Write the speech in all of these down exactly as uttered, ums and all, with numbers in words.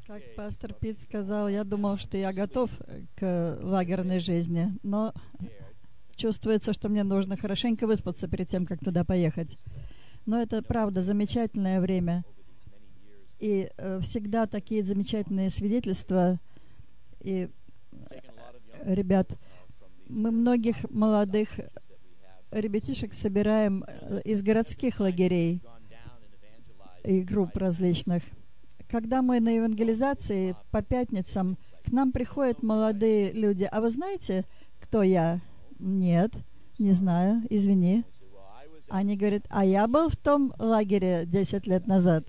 Как пастор Пит сказал, я думал, что я готов к лагерной жизни, но чувствуется, что мне нужно хорошенько выспаться перед тем, как туда поехать. Но это, правда, замечательное время. И э, всегда такие замечательные свидетельства. И, э, ребят, мы многих молодых ребятишек собираем из городских лагерей и групп различных. Когда мы на евангелизации по пятницам, к нам приходят молодые люди. А вы знаете, кто я? Нет, не знаю, извини. Они говорят, а я был в том лагере десять лет назад.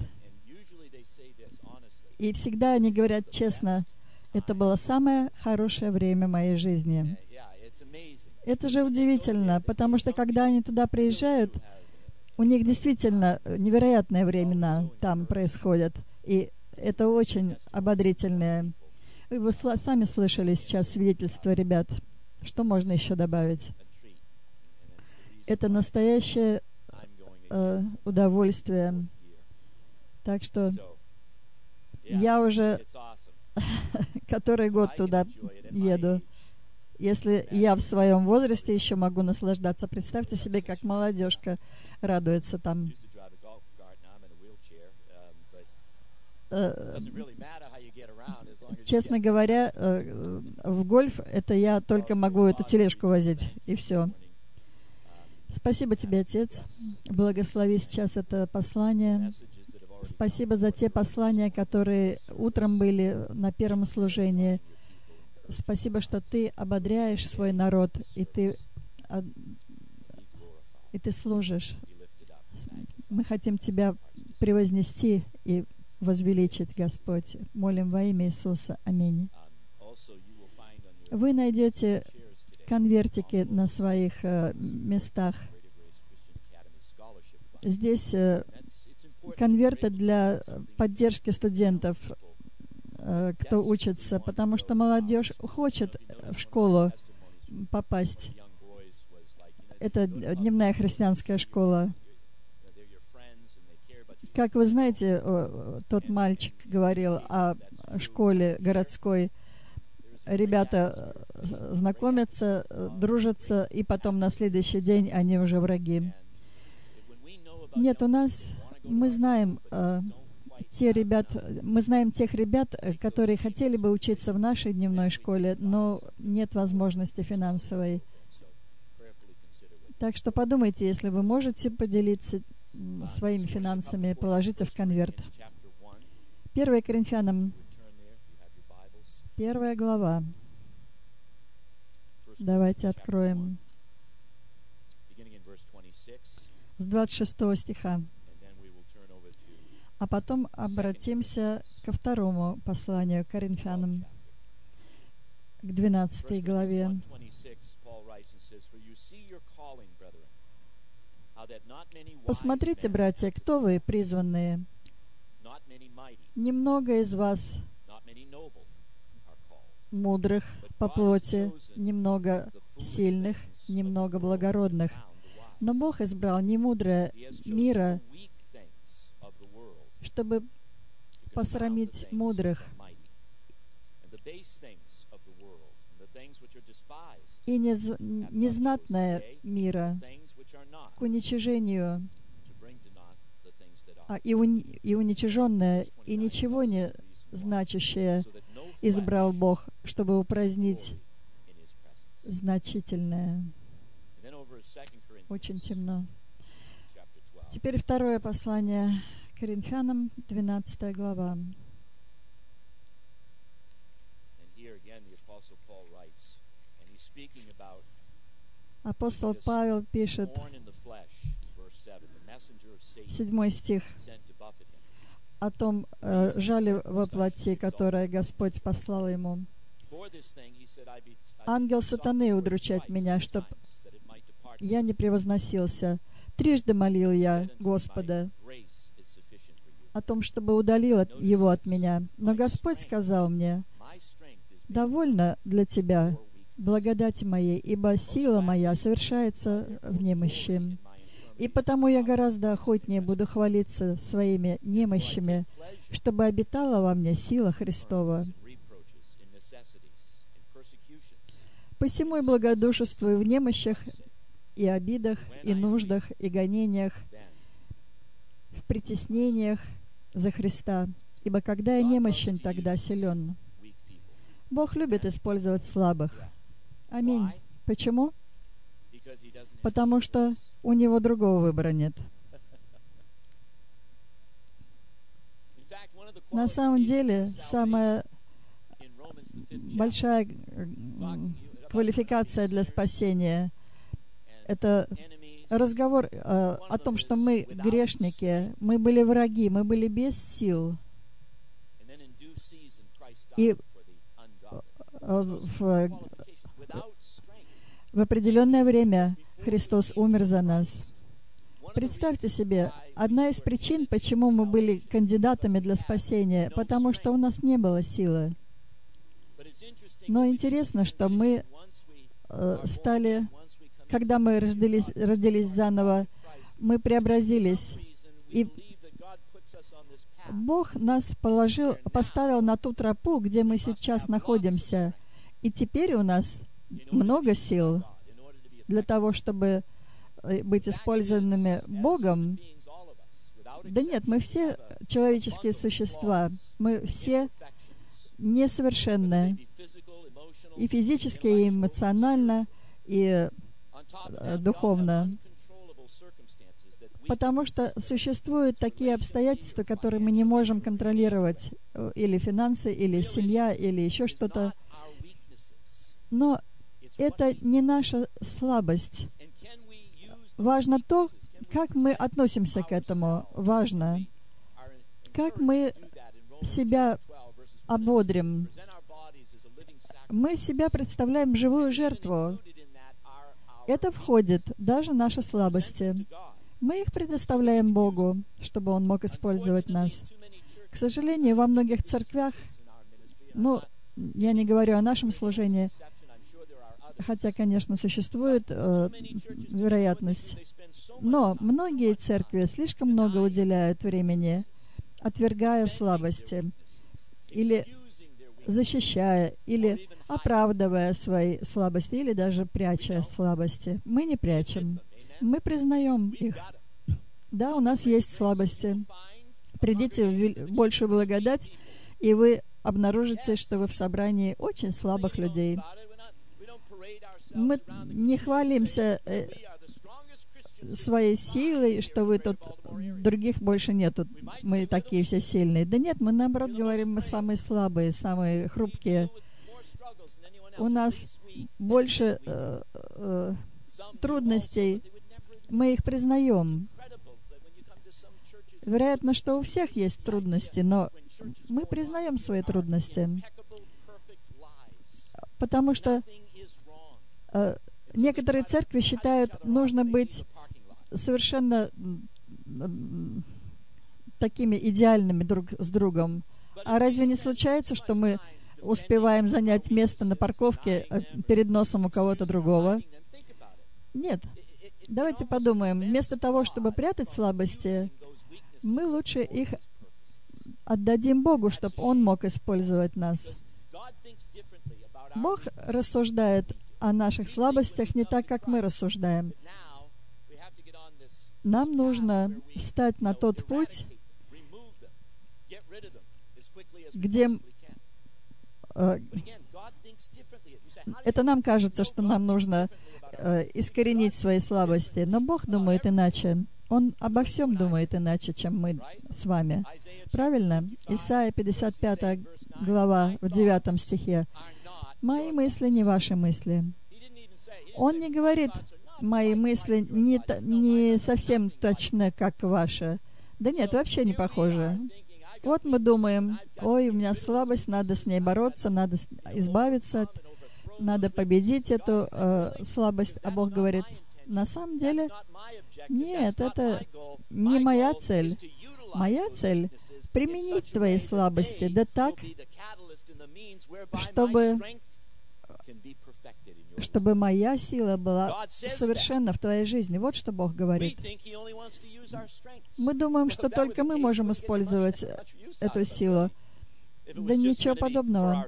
И всегда они говорят честно, это было самое хорошее время моей жизни. Это же удивительно, потому что когда они туда приезжают, у них действительно невероятные времена там происходят. И это очень ободрительное. Вы сами слышали сейчас свидетельство ребят. Что можно еще добавить? Это настоящее э, удовольствие. Так что я уже который год туда еду. Если я в своем возрасте еще могу наслаждаться, представьте себе, как молодежка радуется там. Честно говоря, в гольф это я только могу эту тележку возить, и все. Спасибо тебе, Отец. Благослови сейчас это послание. Спасибо за те послания, которые утром были на первом служении. Спасибо, что Ты ободряешь свой народ, и Ты, и ты служишь. Мы хотим Тебя превознести и возвеличить, Господь. Молим во имя Иисуса. Аминь. Вы найдете конвертики на своих э, местах. Здесь э, конверты для поддержки студентов, э, кто учится, потому что молодежь хочет в школу попасть. Это дневная христианская школа. Как вы знаете, тот мальчик говорил о школе городской. Ребята знакомятся, дружатся, и потом на следующий день они уже враги. Нет, у нас, мы знаем э, те ребят, мы знаем тех ребят, которые хотели бы учиться в нашей дневной школе, но нет возможности финансовой. Так что подумайте, если вы можете поделиться своими финансами, положите в конверт. Первое Коринфянам, первая глава. Давайте откроем с двадцать шестого стиха. А потом обратимся ко второму посланию к Коринфянам, к двенадцатой главе. Посмотрите, братья, кто вы, призванные. Немного из вас мудрых по плоти, немного сильных, немного благородных. Но Бог избрал немудрое мира, чтобы посрамить мудрых, и нез, незнатное мира к уничижению, а, и, уни, и уничиженное, и ничего не значащее избрал Бог, чтобы упразднить значительное. Очень темно. Теперь второе послание Коринфянам, двенадцатая глава. Апостол Павел пишет, седьмой стих, о том э, жале во плоти, которое Господь послал ему. Ангел сатаны удручает меня, чтоб я не превозносился. Трижды молил я Господа о том, чтобы удалил его от меня. Но Господь сказал мне, довольно для тебя благодати моей, ибо сила моя совершается в немощи. И потому я гораздо охотнее буду хвалиться своими немощами, чтобы обитала во мне сила Христова. Посему и благодушествую в немощах, и обидах, и нуждах, и гонениях, в притеснениях за Христа. Ибо когда я немощен, тогда силен. Бог любит использовать слабых. Аминь. Почему? Потому что у Него другого выбора нет. На самом деле, самая большая квалификация для спасения — это разговор э, о том, что мы грешники, мы были враги, мы были без сил. И в, в определенное время Христос умер за нас. Представьте себе, одна из причин, почему мы были кандидатами для спасения, потому что у нас не было силы. Но интересно, что мы э, стали, когда мы родились, родились заново, мы преобразились. И Бог нас положил, поставил на ту тропу, где мы сейчас находимся. И теперь у нас много сил для того, чтобы быть использованными Богом. Да нет, мы все человеческие существа. Мы все несовершенны. И физически, и эмоционально, и э, духовно. Потому что существуют такие обстоятельства, которые мы не можем контролировать. Или финансы, или семья, или еще что-то. Но это не наша слабость. Важно то, как мы относимся к этому. Важно, как мы себя ободрим. Мы себя представляем живую жертву. Это входит даже наши слабости. Мы их предоставляем Богу, чтобы Он мог использовать нас. К сожалению, во многих церквях, ну, я не говорю о нашем служении, хотя, конечно, существует э, вероятность, но многие церкви слишком много уделяют времени, отвергая слабости, или защищая, или оправдывая свои слабости, или даже пряча слабости. Мы не прячем. Мы признаем их. Да, у нас есть слабости. Придите в большую благодать, и вы обнаружите, что вы в собрании очень слабых людей. Мы не хвалимся э, своей силой, что вы тут, других больше нету, мы такие все сильные. Да нет, мы наоборот говорим, мы самые слабые, самые хрупкие. У нас больше э, э, трудностей. Мы их признаем. Вероятно, что у всех есть трудности, но мы признаем свои трудности. Потому что э, некоторые церкви считают, нужно быть совершенно э, такими идеальными друг с другом. А разве не случается, что мы успеваем занять место на парковке э, перед носом у кого-то другого? Нет. Давайте подумаем. Вместо того, чтобы прятать слабости, мы лучше их отдадим Богу, чтобы Он мог использовать нас. Бог рассуждает о наших слабостях не так, как мы рассуждаем. Нам нужно встать на тот путь, где э, это нам кажется, что нам нужно э, искоренить свои слабости, но Бог думает иначе. Он обо всем думает иначе, чем мы с вами. Правильно? Исайя пятьдесят пятая глава, в девятом стихе. «Мои мысли не ваши мысли». Он не говорит, «Мои мысли не, не совсем точно, как ваши». Да нет, вообще не похоже. Вот мы думаем, «Ой, у меня слабость, надо с ней бороться, надо избавиться, надо победить эту э, слабость». А Бог говорит, на самом деле, нет, это не моя цель. Моя цель — применить твои слабости, да так, чтобы чтобы моя сила была совершенна в твоей жизни. Вот что Бог говорит. Мы думаем, что только мы можем использовать эту силу. Да ничего подобного.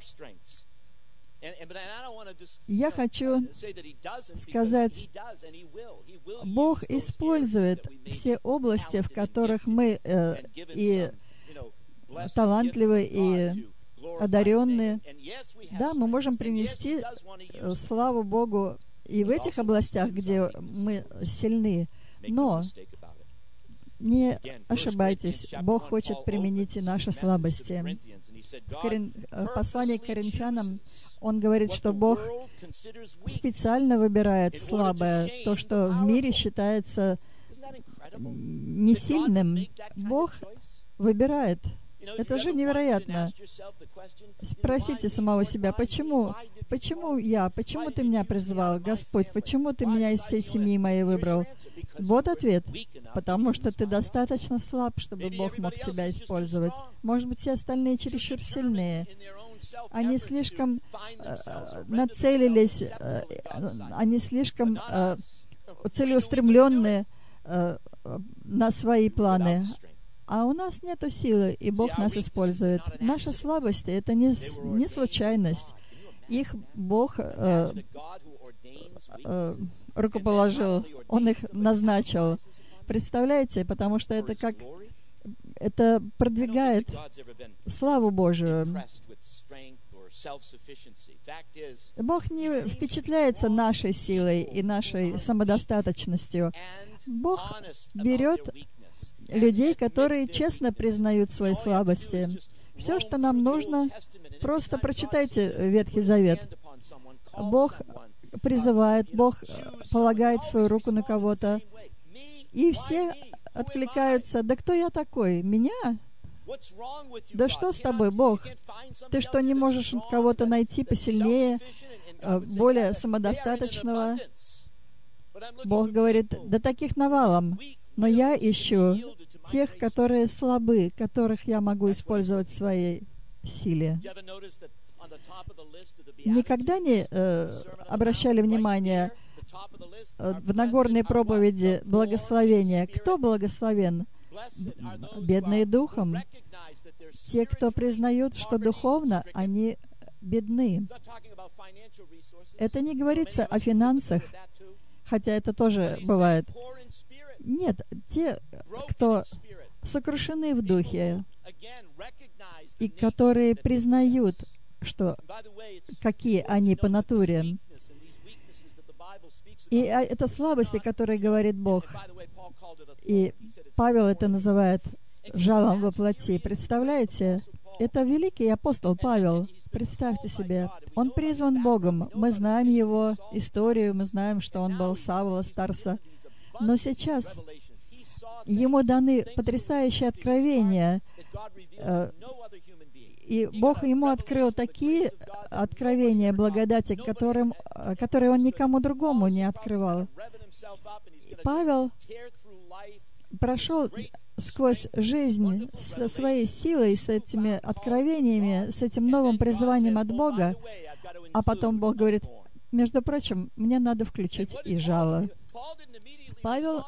Я хочу сказать, Бог использует все области, в которых мы э, и талантливы, и одаренные. Да, мы можем принести славу Богу и в этих областях, где мы сильны. Но не ошибайтесь, Бог хочет применить и наши слабости. В, Корин... в послании к Коринфянам Он говорит, что Бог специально выбирает слабое, то, что в мире считается несильным. Бог выбирает. Это же невероятно. Спросите самого себя, почему? Почему я? Почему Ты меня призвал, Господь? Почему Ты меня из всей семьи моей выбрал? Вот ответ. Потому что ты достаточно слаб, чтобы Бог мог тебя использовать. Может быть, все остальные чересчур сильные. Они слишком э, нацелились, э, они слишком э, целеустремленные э, на свои планы. А у нас нет силы, и Бог нас использует. Наши слабости — это не, не случайность. Их Бог э, э, рукоположил, Он их назначил. Представляете? Потому что это как... Это продвигает славу Божию. Бог не впечатляется нашей силой и нашей самодостаточностью. Бог берет людей, которые честно признают свои слабости. Все, что нам нужно, просто прочитайте Ветхий Завет. Бог призывает, Бог полагает свою руку на кого-то, и все откликаются: «Да кто я такой? Меня? Да что с тобой, Бог? Ты что, не можешь кого-то найти посильнее, более самодостаточного?» Бог говорит: «Да таких навалом, но я ищу тех, которые слабы, которых я могу использовать в своей силе». Никогда не э, обращали внимание э, в Нагорной проповеди благословения? Кто благословен? Бедные духом. Те, кто признают, что духовно они бедны. Это не говорится о финансах, хотя это тоже бывает. Нет, те, кто сокрушены в духе, и которые признают, что какие они по натуре. И это слабости, которые говорит Бог. И Павел это называет жалом во плоти. Представляете? Это великий апостол Павел. Представьте себе. Он призван Богом. Мы знаем его историю, мы знаем, что он был Савла, Тарса. Но сейчас ему даны потрясающие откровения. И Бог ему открыл такие откровения благодати, которым, которые он никому другому не открывал. Павел прошел сквозь жизнь со своей силой, с этими откровениями, с этим новым призванием от Бога, а потом Бог говорит: между прочим, мне надо включить и жало. Павел,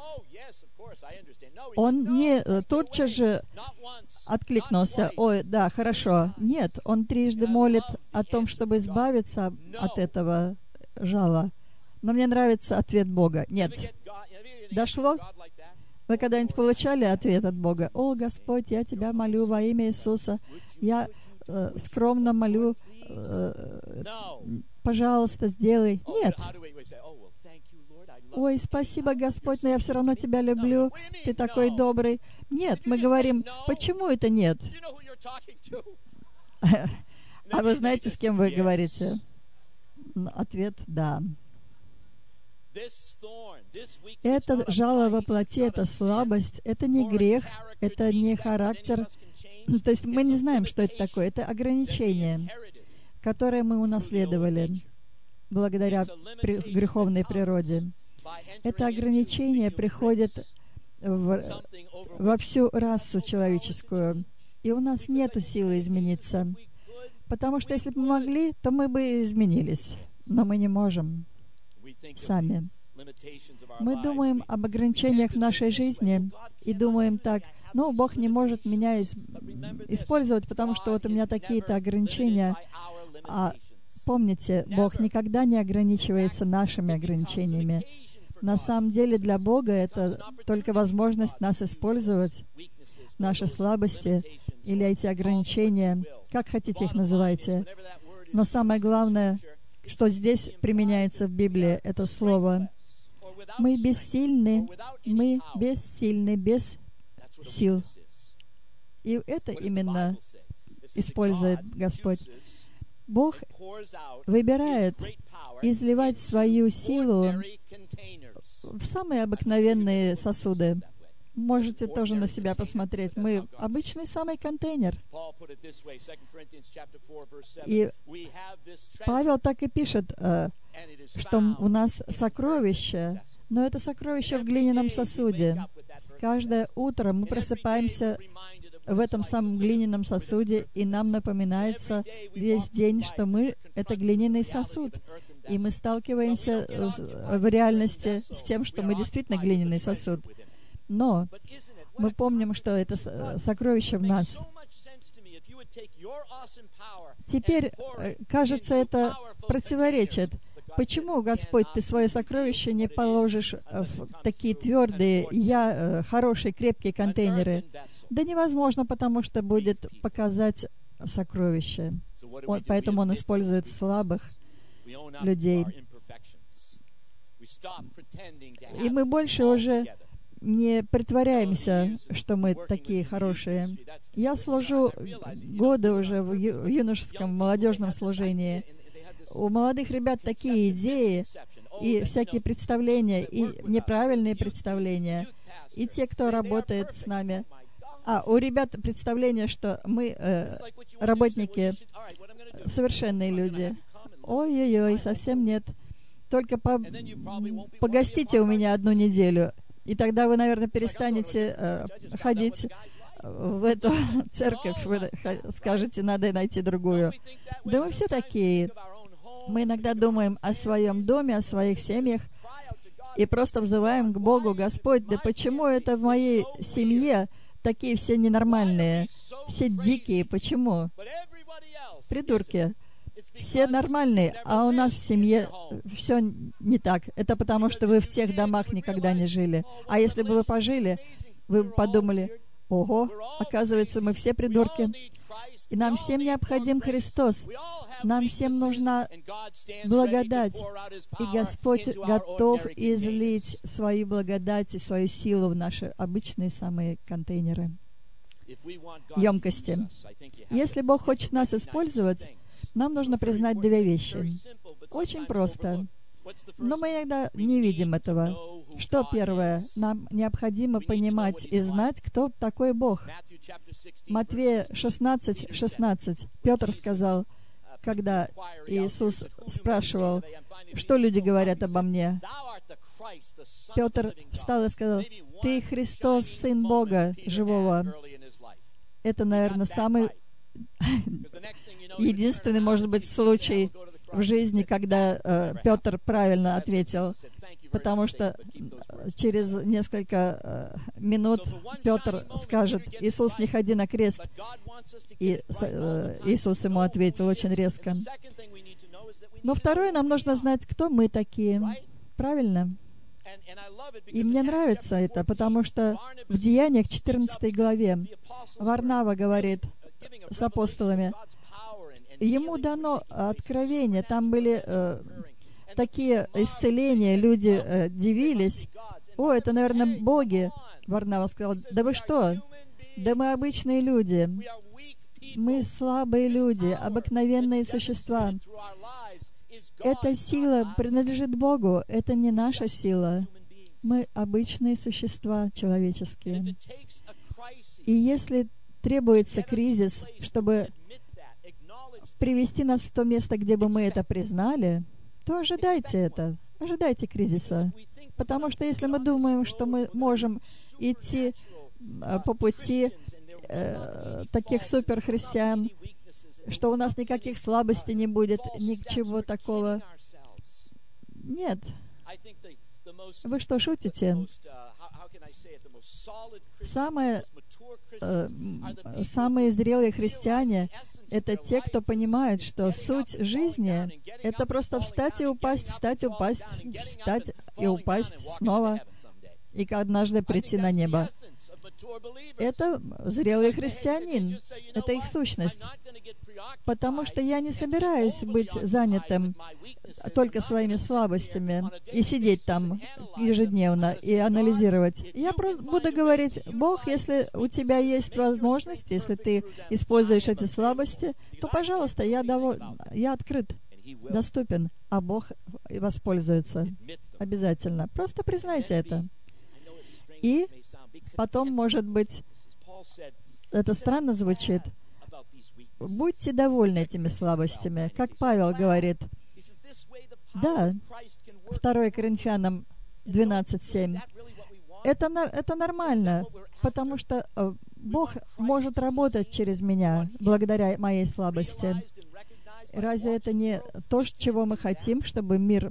он не тотчас же откликнулся: «Ой, да, хорошо». Нет, он трижды молит о том, чтобы избавиться от этого жала. Но мне нравится ответ Бога: «Нет». Дошло? Вы когда-нибудь получали ответ от Бога? «О, Господь, я Тебя молю во имя Иисуса. Я э, скромно молю, э, пожалуйста, сделай». Нет. «Ой, спасибо, Господь, но я все равно Тебя люблю, Ты такой добрый». Нет, мы говорим: «Почему это нет?» А вы знаете, с кем вы говорите? Ответ — «да». Это жало во плоти, это слабость, это не грех, это не характер. То есть мы не знаем, что это такое. Это ограничение, которое мы унаследовали благодаря при, греховной природе. Это ограничение приходит в, во всю расу человеческую, и у нас нет силы измениться, Потому что если бы мы могли, то мы бы изменились. Но мы не можем сами. Мы думаем об ограничениях в нашей жизни и думаем так: ну, Бог не может меня из- использовать, потому что вот у меня такие-то ограничения. А помните, Бог никогда не ограничивается нашими ограничениями. На самом деле для Бога это только возможность нас использовать, наши слабости или эти ограничения, как хотите их называйте. Но самое главное, что здесь применяется в Библии, это слово. Мы бессильны, мы бессильны, без сил. И это именно использует Господь. Бог выбирает изливать свою силу в самые обыкновенные сосуды. Можете тоже на себя посмотреть. Мы обычный самый контейнер. И Павел так и пишет, э, что у нас сокровище, но это сокровище в глиняном сосуде. Каждое утро мы просыпаемся в этом самом глиняном сосуде, и нам напоминается весь день, что мы — это глиняный сосуд. И мы сталкиваемся в реальности с тем, что мы действительно глиняный сосуд. Но мы помним, что это сокровище в нас. Теперь, кажется, это противоречит. Почему, Господь, Ты свое сокровище не положишь в такие твердые, я, хорошие, крепкие контейнеры? Да невозможно, потому что будет показать сокровище. Он, поэтому Он использует слабых людей. И мы больше уже не притворяемся, что мы такие хорошие. Я служу годы уже в ю- в юношеском, молодежном служении. У молодых ребят такие идеи и всякие представления, и неправильные представления. И те, кто работает с нами. А у ребят представление, что мы э, работники, совершенные люди. Ой-ой-ой, совсем нет. Только по, погостите у меня одну неделю, и тогда вы, наверное, перестанете э, ходить в эту церковь. Вы скажете, надо найти другую. Да мы все такие. Мы иногда думаем о своем доме, о своих семьях, и просто взываем к Богу: Господь, да почему это в моей семье такие все ненормальные, все дикие? Почему? Придурки. Все нормальные, а у нас в семье все не так. Это потому, что вы в тех домах никогда не жили. А если бы вы пожили, вы бы подумали: ого, оказывается, мы все придурки. И нам всем необходим Христос. Нам всем нужна благодать. И Господь готов излить свою благодать и свою силу в наши обычные самые контейнеры, емкости. Если Бог хочет нас использовать, нам нужно признать две вещи. Очень просто. Но мы иногда не видим этого. Что первое? Нам необходимо понимать и знать, кто такой Бог. Матвея шестнадцать, шестнадцать. Петр сказал, когда Иисус спрашивал, что люди говорят обо мне. Петр встал и сказал: «Ты Христос, Сын Бога Живого». Это, наверное, самый единственный, может быть, случай в жизни, когда э, Петр правильно ответил, потому что через несколько э, минут Петр скажет: «Иисус, не ходи на крест». И э, Иисус ему ответил очень резко. Но второе, нам нужно знать, кто мы такие. Правильно? И мне нравится это, потому что в Деяниях четырнадцатой главе Варнава говорит с апостолами, ему дано откровение, там были э, такие исцеления, люди э, дивились. О, это, наверное, боги. Варнава сказал: да вы что? Да мы обычные люди. Мы слабые люди, обыкновенные существа. Эта сила принадлежит Богу, это не наша сила. Мы обычные существа человеческие. И если требуется кризис, чтобы привести нас в то место, где бы мы это признали, то ожидайте это, ожидайте кризиса. Потому что если мы думаем, что мы можем идти э, по пути э, таких суперхристиан, что у нас никаких слабостей не будет, ничего такого. Нет. Вы что, шутите? Самые, э, самые зрелые христиане — это те, кто понимает, что суть жизни — это просто встать и упасть, встать и упасть, встать и упасть снова, и однажды прийти на небо. Это зрелый христианин, это их сущность. Потому что я не собираюсь быть занятым только своими слабостями и сидеть там ежедневно и анализировать. Я просто буду говорить: Бог, если у тебя есть возможность, если ты используешь эти слабости, то, пожалуйста, я, доволь... я открыт, доступен, а Бог воспользуется обязательно. Просто признайте это. И потом, может быть, это странно звучит, будьте довольны этими слабостями. Как Павел говорит, да, второе Коринфянам двенадцать семь, это, это нормально, потому что Бог может работать через меня, благодаря моей слабости. Разве это не то, чего мы хотим, чтобы мир...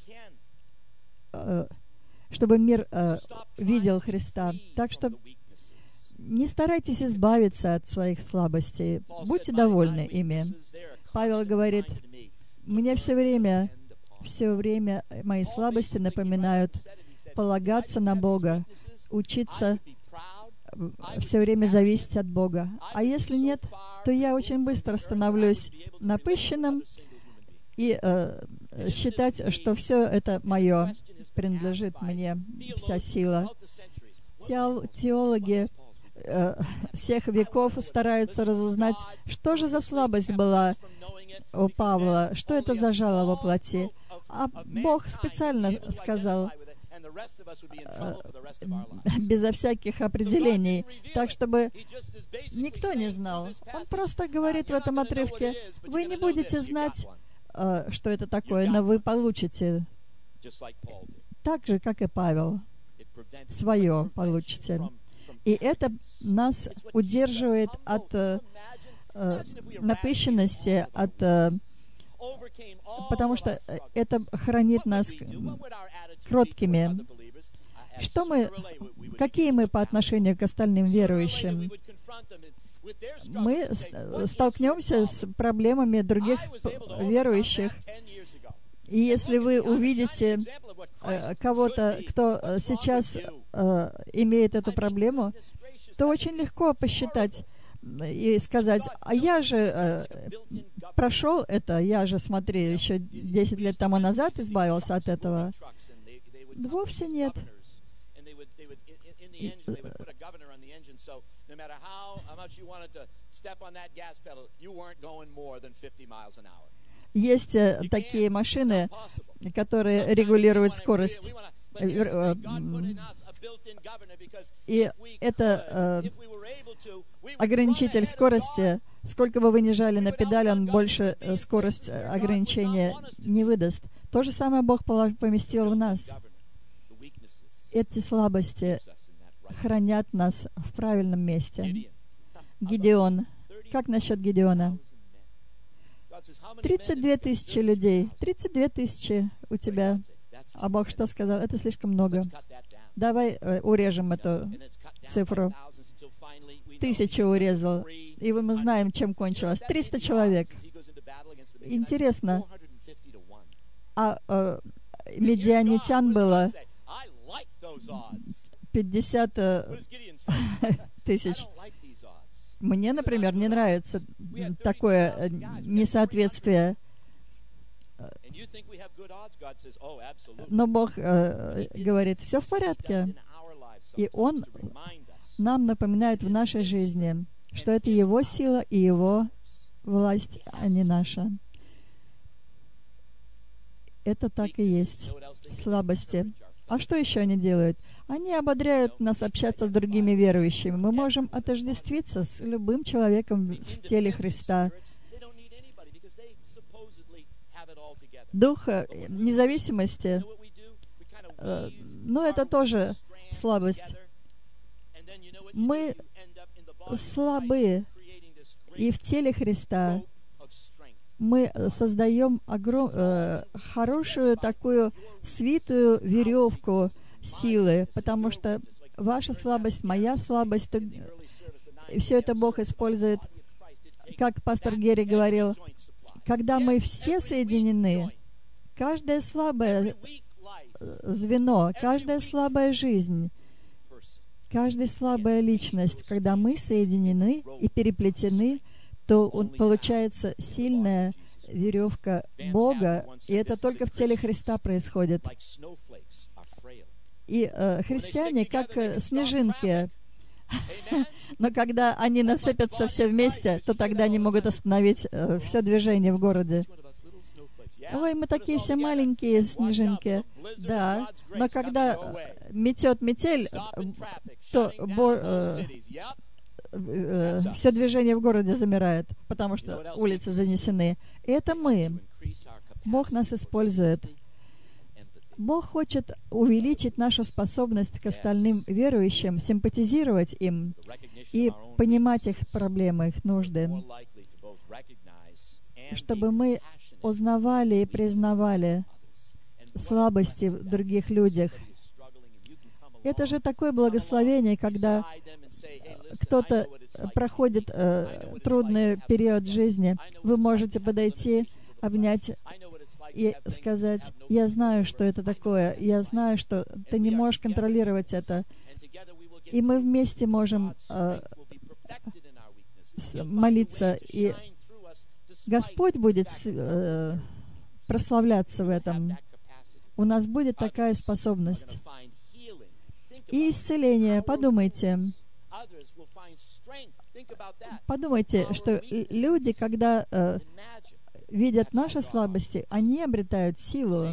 чтобы мир э, видел Христа. Так что не старайтесь избавиться от своих слабостей. Будьте довольны ими. Павел говорит, мне все время, все время мои слабости напоминают полагаться на Бога, учиться все время зависеть от Бога. А если нет, то я очень быстро становлюсь напыщенным и э, считать, что все это мое, принадлежит мне, вся сила. Теол, теологи э, всех веков стараются разузнать, что же за слабость была у Павла, что это за жало во плоти. А Бог специально сказал, э, безо всяких определений, так, чтобы никто не знал. Он просто говорит в этом отрывке, вы не будете знать, э, что это такое, но вы получите. Так же, как и Павел, свое получите. И это нас удерживает от э, э, напыщенности, от, э, потому что это хранит нас кроткими. Что мы, какие мы по отношению к остальным верующим? Мы столкнемся с проблемами других верующих. И если вы увидите э, кого-то, кто сейчас э, имеет эту проблему, то очень легко посчитать и сказать, а я же э, прошел это, я же, смотри, еще десять лет тому назад избавился от этого. Вовсе нет. И, есть э, такие машины, которые регулируют скорость. И это э, ограничитель скорости. Сколько бы вы ни жали на педаль, он больше э, скорость э, ограничения не выдаст. То же самое Бог поместил в нас. Эти слабости хранят нас в правильном месте. Гидеон. Как насчет Гидеона? тридцать две тысячи людей. тридцать две тысячи у тебя. А Бог что сказал? Это слишком много. Давай э, урежем эту цифру. Тысячу урезал. И мы знаем, чем кончилось. триста человек. Интересно. А э, медианитян было пятьдесят э, тысяч. Мне, например, не нравится такое несоответствие. Но Бог э, говорит, все в порядке. И Он нам напоминает в нашей жизни, что это Его сила и Его власть, а не наша. Это так и есть. Слабости. А что еще они делают? Они ободряют нас общаться с другими верующими. Мы можем отождествиться с любым человеком в теле Христа. Дух независимости, э, ну, это тоже слабость. Мы слабы, и в теле Христа мы создаем огром... э, хорошую такую свитую веревку силы, потому что ваша слабость, моя слабость, и все это Бог использует, как пастор Герри говорил, когда мы все соединены, каждое слабое звено, каждая слабая жизнь, каждая слабая личность, когда мы соединены и переплетены, то он, получается сильная веревка Бога, и это только в теле Христа происходит. И э, христиане, как э, снежинки, но когда они насыпятся все вместе, то тогда они могут остановить э, все движение в городе. Ой, мы такие все маленькие снежинки. Да, но когда метет метель, то бо, э, э, все движение в городе замирает, потому что улицы занесены. И это мы. Бог нас использует. Бог хочет увеличить нашу способность к остальным верующим, симпатизировать им и понимать их проблемы, их нужды, чтобы мы узнавали и признавали слабости в других людях. Это же такое благословение, когда кто-то проходит э, трудный период жизни. Вы можете подойти, обнять и сказать: «Я знаю, что это такое, я знаю, что ты не можешь контролировать это». И мы вместе можем э, молиться, и Господь будет э, прославляться в этом. У нас будет такая способность. И исцеление. Подумайте. Подумайте, что люди, когда э, видят наши слабости, они обретают силу.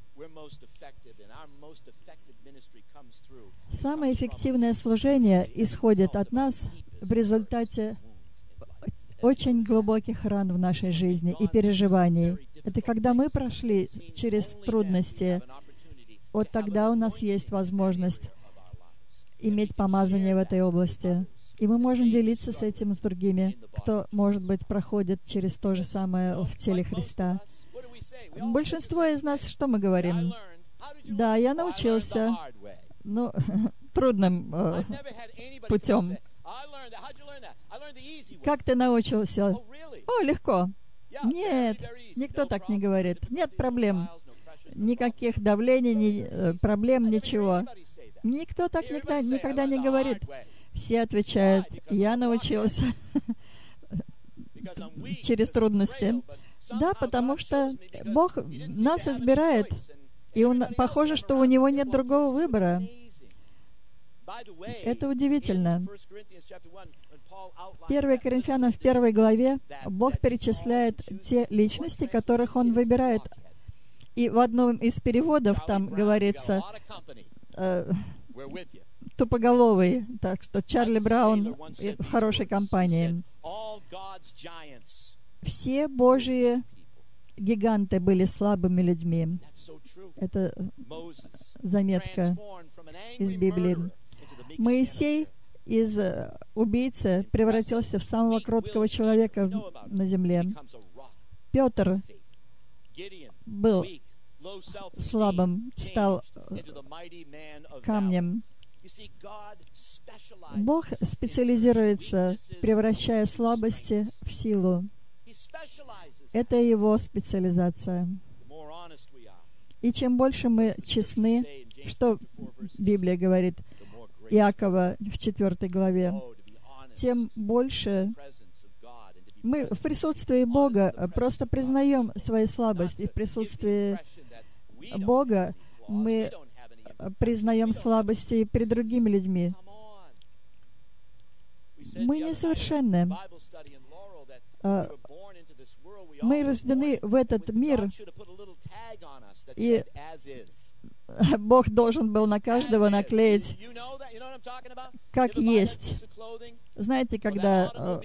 Самое эффективное служение исходит от нас в результате очень глубоких ран в нашей жизни и переживаний. Это когда мы прошли через трудности, вот тогда у нас есть возможность иметь помазание в этой области. И мы можем делиться с этим с другими, кто, может быть, проходит через то же самое в теле Христа. Большинство из нас, что мы говорим? Да, я научился, ну, трудным э, путем. Как ты научился? О, легко. Нет, никто так не говорит. Нет проблем. Никаких давлений, ни, проблем, ничего. Никто так никогда, никогда не говорит. Все отвечают: я научился через трудности. Да, потому что Бог нас избирает, и он, похоже, что у Него нет другого выбора. Это удивительно. первое Коринфянам в первой главе Бог перечисляет те личности, которых Он выбирает. И в одном из переводов там говорится э, тупоголовый, так что Чарли Браун в хорошей компании. Все Божьи гиганты были слабыми людьми. Это заметка из Библии. Моисей из убийцы превратился в самого кроткого человека на земле. Петр был слабым, стал камнем. Бог специализируется, превращая слабости в силу. Это Его специализация. И чем больше мы честны, что Библия говорит Иакова в четвертой главе, тем больше мы в присутствии Бога просто признаем свою слабость, и в присутствии Бога мы признаем слабости перед другими людьми. Мы несовершенны. Мы рождены в этот мир, и Бог должен был на каждого наклеить как есть. Знаете, когда э,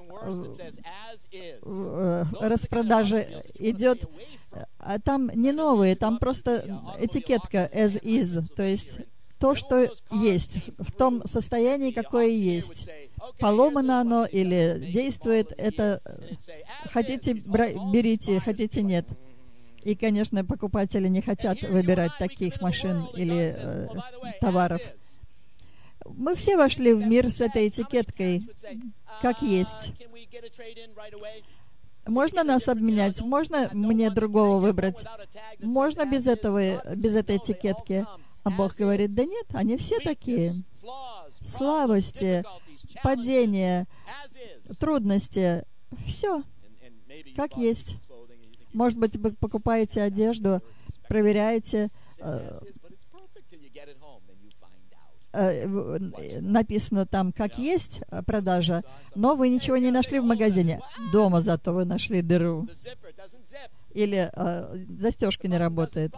э, распродажа идет, а там не новые, там просто этикетка as is, то есть то, что есть, в том состоянии, какое есть. Поломано оно или действует, это хотите, берите, хотите, нет. И, конечно, покупатели не хотят выбирать таких машин или э, товаров. Мы все вошли в мир с этой этикеткой, как есть. Можно нас обменять? Можно мне другого выбрать? Можно без этого, без этой этикетки? А Бог говорит, да нет, они все такие. Слабости, падения, трудности. Все, как есть. Может быть, вы покупаете одежду, проверяете, э, э, написано там, как есть продажа, но вы ничего не нашли в магазине. Дома зато вы нашли дыру. Или э, застежка не работает.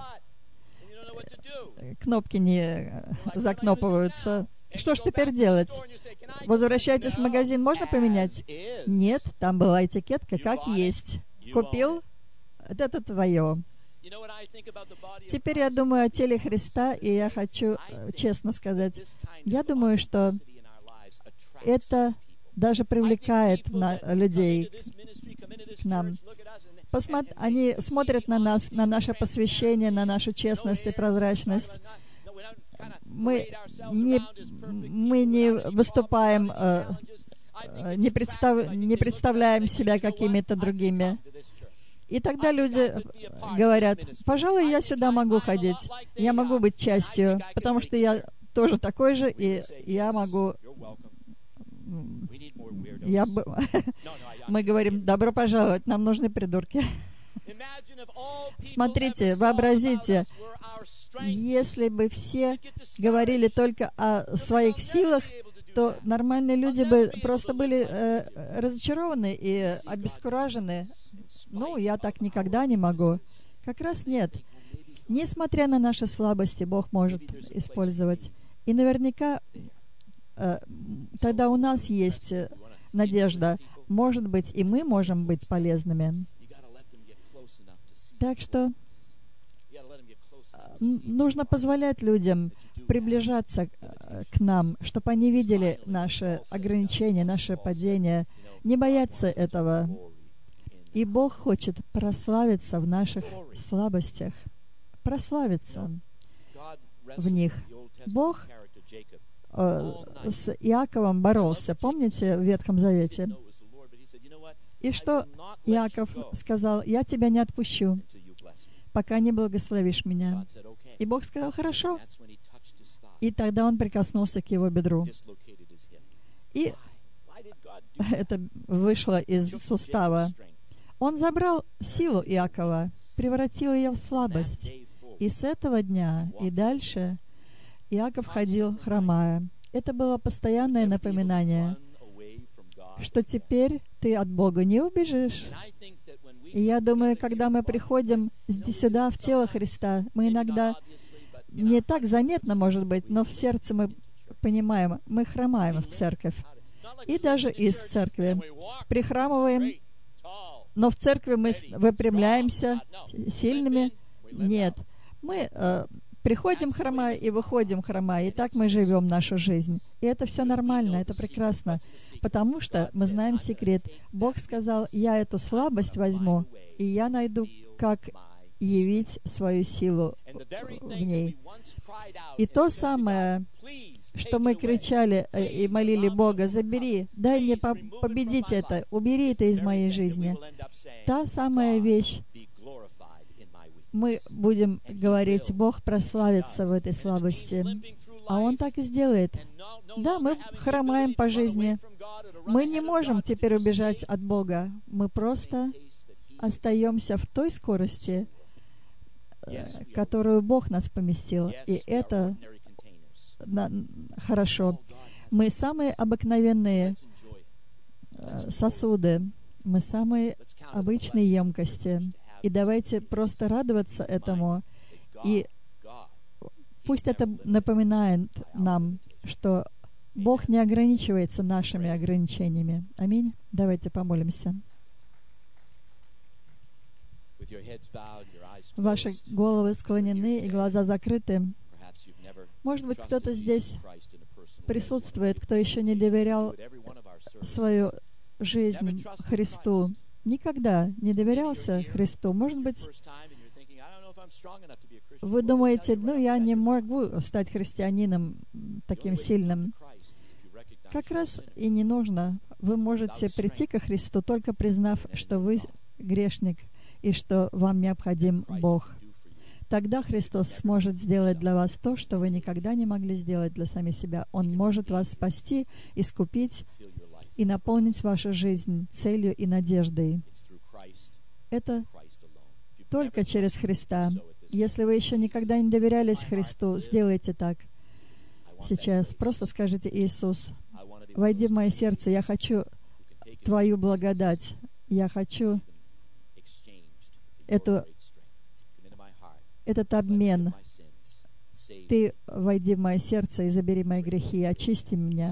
Кнопки не закнопываются. Что ж теперь делать? Возвращайтесь в магазин, можно поменять? Нет, там была этикетка, как есть. Купил? Это твое. Теперь я думаю о теле Христа, и я хочу честно сказать, я думаю, что это даже привлекает на людей к нам. Посмотр... Они смотрят на нас, на наше посвящение, на нашу честность и прозрачность. Мы не, мы не выступаем, э, не, представ... не представляем себя какими-то другими. И тогда люди говорят, пожалуй, я сюда могу ходить, я могу быть частью, потому что я тоже такой же, и я могу... Я б... Мы говорим, добро пожаловать, нам нужны придурки. Смотрите, вообразите, если бы все говорили только о своих силах, то нормальные люди бы просто были э, разочарованы и обескуражены. Ну, я так никогда не могу. Как раз нет. Несмотря на наши слабости, Бог может использовать. И наверняка э, тогда у нас есть надежда. Может быть, и мы можем быть полезными. Так что нужно позволять людям приближаться к нам, чтобы они видели наши ограничения, наши падения, не бояться этого. И Бог хочет прославиться в наших слабостях, прославиться в них. Бог э, с Иаковом боролся, помните, в Ветхом Завете? И что Иаков сказал? «Я тебя не отпущу, пока не благословишь меня». И Бог сказал, «Хорошо». И тогда он прикоснулся к его бедру. И это вышло из сустава. Он забрал силу Иакова, превратил ее в слабость. И с этого дня и дальше Иаков ходил хромая. Это было постоянное напоминание, что теперь ты от Бога не убежишь. И я думаю, когда мы приходим сюда, в тело Христа, мы иногда не так заметно, может быть, но в сердце мы понимаем, мы хромаем в церковь. И даже из церкви. Прихрамываем, но в церкви мы выпрямляемся сильными. Нет. Мы э, приходим хромая и выходим хромая, и так мы живем нашу жизнь. И это все нормально, это прекрасно, потому что мы знаем секрет. Бог сказал, я эту слабость возьму, и я найду, как явить свою силу в ней. И то самое, что мы кричали и молили Бога, забери, дай мне победить это, убери это из моей жизни. Та самая вещь, мы будем говорить, Бог прославится в этой слабости. А Он так и сделает. Да, мы хромаем по жизни. Мы не можем теперь убежать от Бога. Мы просто остаемся в той скорости, в которую Бог нас поместил. И это на, хорошо. Мы самые обыкновенные сосуды. Мы самые обычные емкости. И давайте просто радоваться этому. И пусть это напоминает нам, что Бог не ограничивается нашими ограничениями. Аминь. Давайте помолимся. Ваши головы склонены и глаза закрыты. Может быть, кто-то здесь присутствует, кто еще не доверял свою жизнь Христу. никогда не доверялся Христу, может быть, вы думаете, ну, я не могу стать христианином таким сильным. Как раз и не нужно. Вы можете прийти ко Христу, только признав, что вы грешник и что вам необходим Бог. Тогда Христос сможет сделать для вас то, что вы никогда не могли сделать для сами себя. Он может вас спасти, искупить и наполнить вашу жизнь целью и надеждой. Это только через Христа. Если вы еще никогда не доверялись Христу, сделайте так. Сейчас просто скажите: Иисус, войди в мое сердце, я хочу Твою благодать, я хочу эту, этот обмен. Ты войди в мое сердце и забери мои грехи, и очисти меня.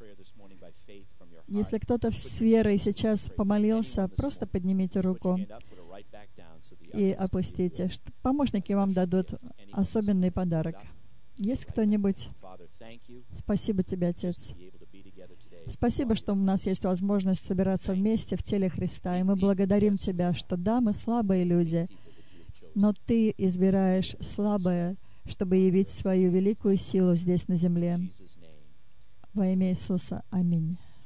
Если кто-то с верой сейчас помолился, просто поднимите руку и опустите. Помощники вам дадут особенный подарок. Есть кто-нибудь? Спасибо Тебе, Отец. Спасибо, что у нас есть возможность собираться вместе в теле Христа, и мы благодарим Тебя, что да, мы слабые люди, но Ты избираешь слабое, чтобы явить свою великую силу здесь на земле. Во имя Иисуса. Аминь.